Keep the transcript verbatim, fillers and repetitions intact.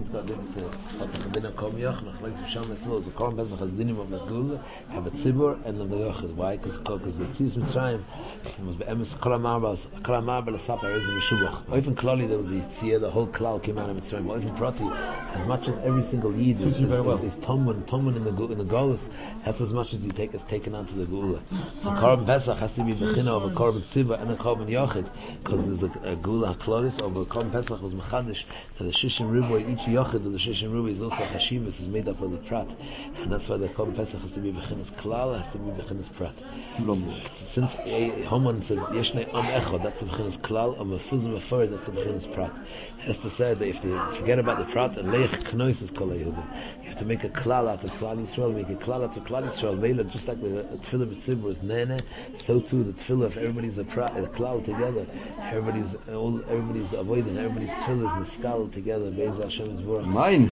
it's got din to have din Korban Yochid. Like Sham Eslo, the Korban Pesach has dinim of the Gula, have a tzibur and of the Yochid. Why? Because because the Tzis Mitzrayim was be'emes Kol Marbas, Kol Marbas Sapar is a Meshubach. Even Klali there was the Tzia, the whole Klal came out of Mitzrayim. Even Prati, as much as every single Yid is very well. Is Tomun, Tomun in the in the Golus. That's as much as you take is taken onto the Gula. So Korban Pesach has to be bechina of a Korban Tzibur and a Korban Yochid, because there's a, a Gula Kloris over Korban Pesach was mechadish that the Shishim Ruboy, each Yochid of the Shishim Ruboy is also Hashimus, is made up of the Prat, and that's why the Korban Pesach has to be bechinas Klal, has to be bechinas Prat. Since Haman says Yeshnei Am Echad, that's the bechinas Klal, and Mefuzim Mefer, that's the bechinas Prat. Esther said that if you forget about the Prat, and Leich Knois is Kol Yehudim, you have to make a Klal out of Klal Yisrael, make a Klal out of Klal Yisrael. Vela, just like the Tefillah B'Tzibur is Nene, so too the Tefillah, if everybody's a, Prat, a Klal together, everybody's all, everybody's avoiding, everybody's Tefillah is Niskal together. Be'ez Hashem is Vorach. Mine.